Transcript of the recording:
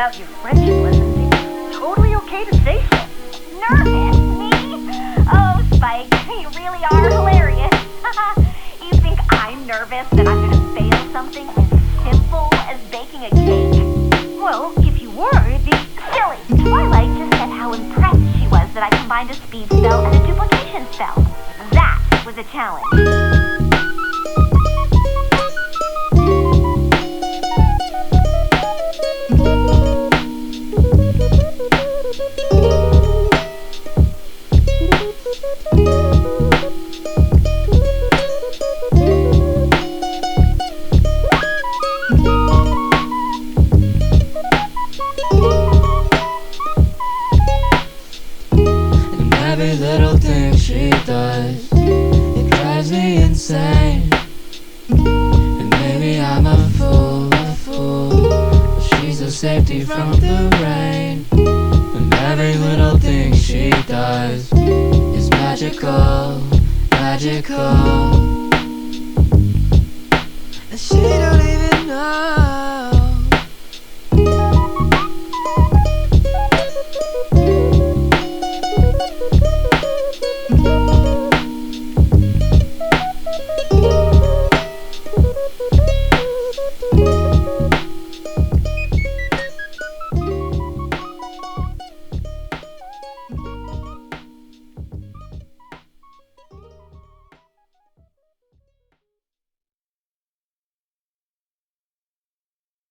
about your friendship lessons, it's totally okay to say so. Nervous? Me? Oh, Spike, you really are hilarious. You think I'm nervous that I'm gonna fail something as simple as baking a cake? Well, if you were, it'd be Silly! Twilight just said how impressed she was that I combined a speed spell and a duplication spell. That was a challenge. Every little thing she does, it drives me insane. And maybe I'm a fool, but she's a safety from the rain. And every little thing she does is magical, magical. And she don't even know